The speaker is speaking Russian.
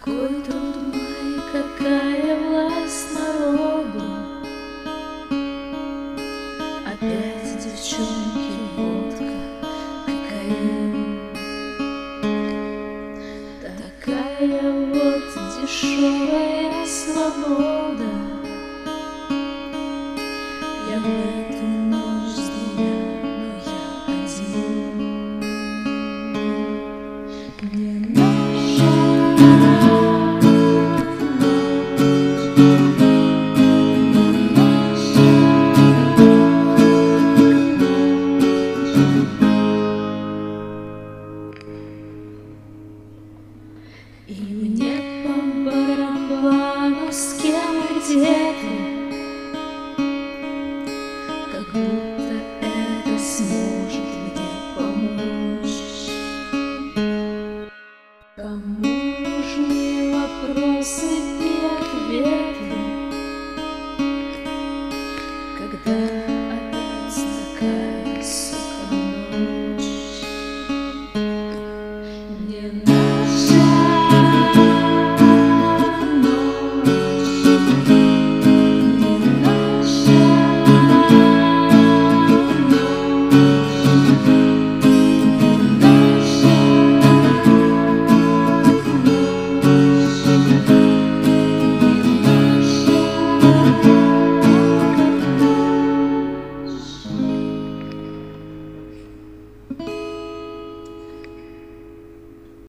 Какой труд мой, какая власть народу. Опять девчонки, водка, кокаин. Такая вот дешевая свобода. Я в эту ночь с двумя, но я один. Мне и мне по барабану, с кем и где ты, как будто это сможет мне помочь. Кому нужны вопросы